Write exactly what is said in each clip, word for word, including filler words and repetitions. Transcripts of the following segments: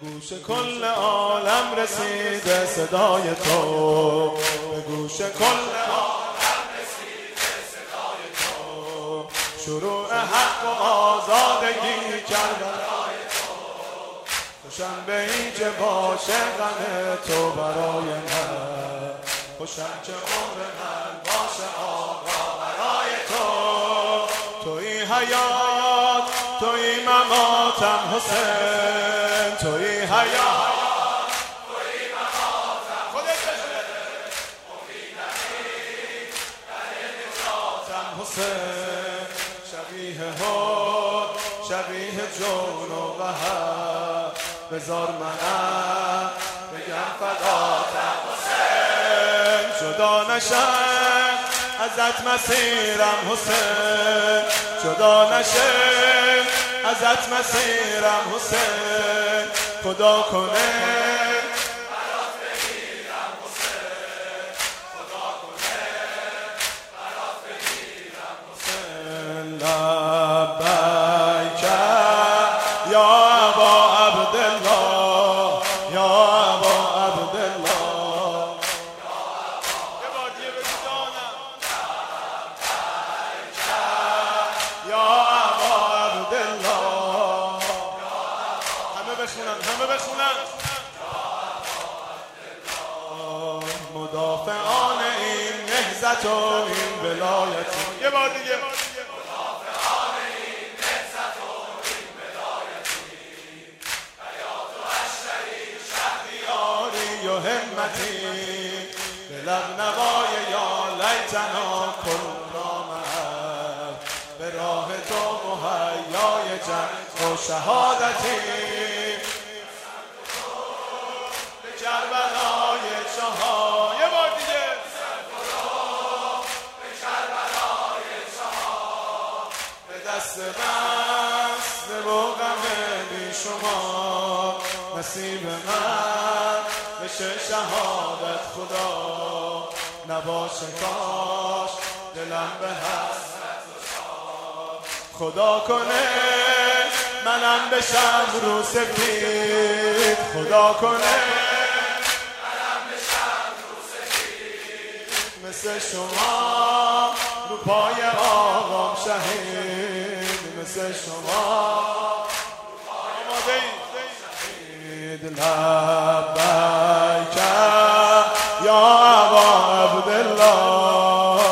گوش کل عالم رسیده صدای تو، به گوش کل عالم رسیده صدای تو، شروع حق و آزادگی کربلای تو، خوشم به این که باشه غم تو برای من، خوشم که عمر من باشه آقا برای تو، توی حیات توی مماتم حسین، توی حیات توی مماتم خودت بشه امیدمی در نجاتم حسین، شبیه هود شبیه جون و بهر، بذار منم بگم فداتم حسین، جدا نشم ازت مسیرم حسین، جدا نشه ازت مسیرم حسین، خدا کنه برات بگیرم حسین، خدا کنه برات بگیرم حسین. لبیک یا ابا عبدالله، یا ابا عبدالله، یه بار دیگه بگو جانم، لبیک یا ابا عبدالله، همه بخونن همه بخونن، مدافعان این نهضت و این ولایت، یه بار دیگه مدافعان این نهضت و این ولایتی، حیات و اشتری شهریاری و همتی، به لب نوای یا لیتنا کنا معک، به راه تو مهیای جنگ و شهادتی، به کربلای چهار، یه بار دیگه به کربلای چهار، به دست بسته و غم بی شما، نصیب من بشه شهادت خدا، نباشه کاش دلم به حسرت و شاد، خدا کنه منم بشم رو سفید، خدا کنه منم بشم رو سفید، مثل شما رو پای آقام شهید، مثل شما رو پای آقام شهید. لبیک یا ابا عبدالله،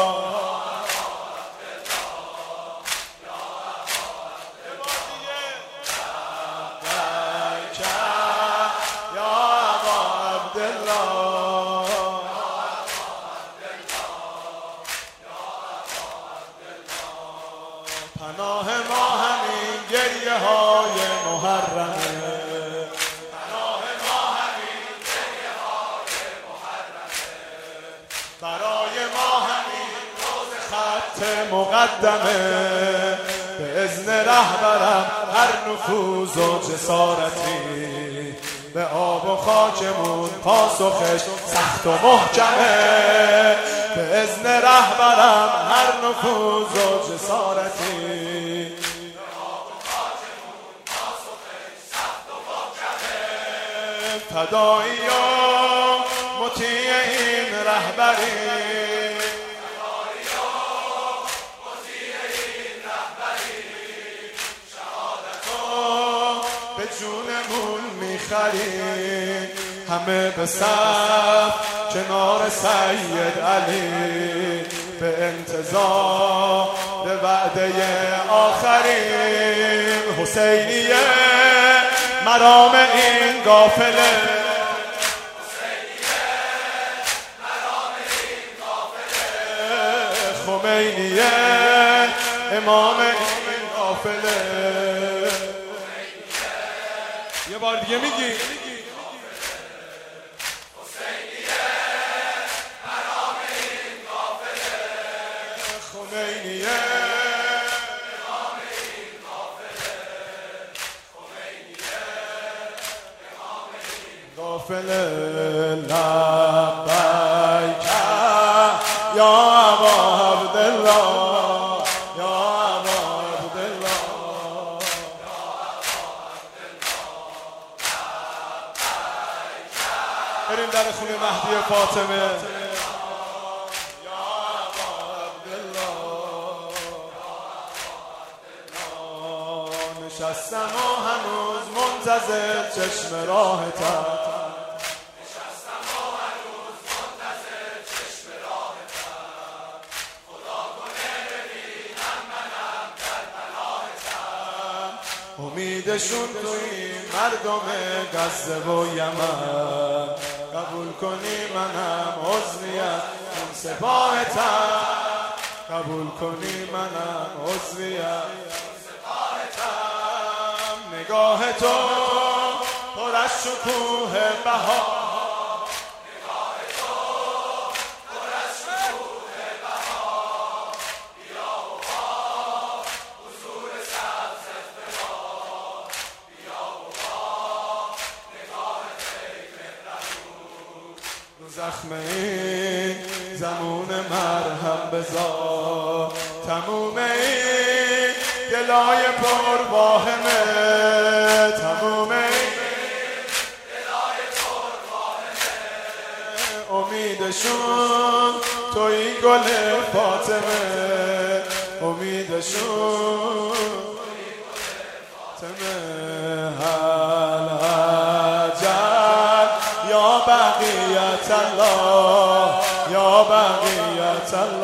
پناه ما همین گریه های محرمه، پناه ما همین گریه های محرمه، برای ما همین روز خط مقدمه، به اذن رهبرم هر نفوذ و جسارتی، به آب و خاکمون پاسخش سخت و محکمه، به اذن رهبرم هر نفوذ و جسارتی، به آب و خاکمون پاسخش سخت و محکمه، فدایی و مطیع این رهبری، فدایی و مطیع این رهبری، شهادتو به جونمون میخریم، همه به صف کنار سید علی، به انتظار به وعده آخرین، حسینیه مرام این قافله، حسینیه مرام این قافله، خمینیه امام این قافله، یه بار دیگه میگی خمینیه امام این قافله، خمینیه امام این قافله. لبیک یا ابا عبدالله، یا ابا عبدالله، یا ابا عبدالله، بریم در خونه مهدی فاطمه. نشستم و هنوز منتظر چشم راهتم، نشستم و هنوز منتظر چشم راهتم. خدا کنه ببینم منم در پناهتم. امیدشون تو این مردم غزه و یمن، قبول کنی منم عضویت این سپاهتم، قبول کنی منم عضویت نگاه تو پر از شکوه بهار، نگاه تو پر از شکوه بهار. بیا و با حضور سبز افتخار، بیا و با نگاه فکر مهربون. رو زخم این زمون مرهم بذار، تموم این دلای پر واهمه، تموم این دلای پر واهمه. امیدشون تو این گل فاطمه، امیدشون فاطمه. هل اجل یا بقیت الله، یا بقیت الله.